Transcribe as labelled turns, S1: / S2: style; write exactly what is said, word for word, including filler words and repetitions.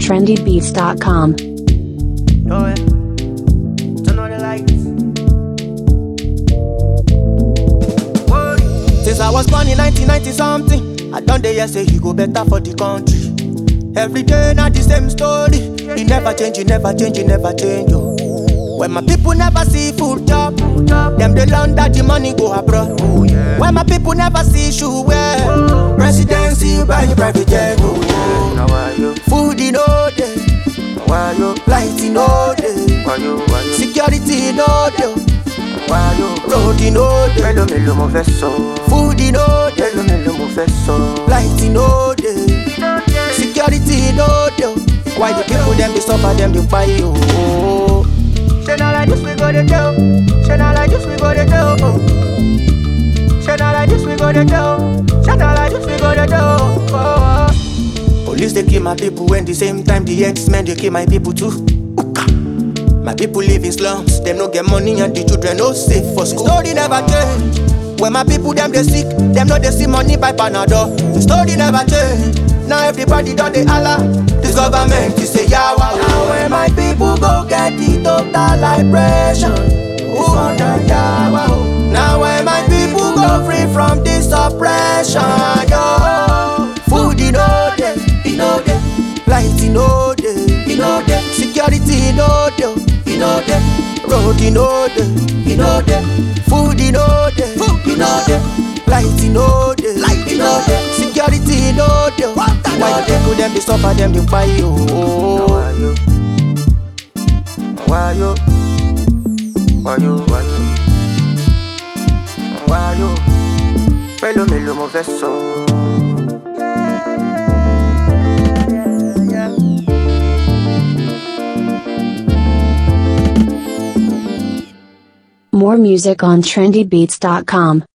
S1: trendy beats dot com.
S2: Oh yeah, turn on the lights. Whoa. Since I was born in nineteen ninety something, I done the year say you go better for the country. Every day not the same story. It never change, it never change, it never change. Yo. When my people never see food job, them they learn that the money go abroad. Oh, yeah. When my people never see shoe wear, oh. Residency buy private jet. Oh, yeah. Now why you? Food in all day. Why you? Light in all day. Why you? Why you? Security in all day. Why you? Road in all day. Melo melo mo fesso. Food in all day. Melo melo mo fesso. Light in all day. Security in all day. Why the people them they suffer them they buy you? Oh. Say not like this we go to do. Say not like this we go to do. Say not like this we go to do. Say not like this we go to do. Oh. Police they kill my people when the same time the X-Men they kill my people too. Ooka. My people live in slums. Them no get money and the children no safe for school. The story never change. When my people them they sick, them no they see money by Panadol. The story never change. Now everybody done the Allah. This government is a yawa. Now when my people go get the total liberation, it's on the yawa. Now when my people go free from this oppression, yo. Food in all day, in all day. Light in all day, in all day. Security in all day, in all day. Road in all day, in all day. Food in all day, in all day. Light in all day, light in all day. Security in all day. Why the people them they suffer them they buy you? Why you? Why you? Why you? Why you? Why you? Melo melo mo fesso.
S1: More music on trendy beats dot com.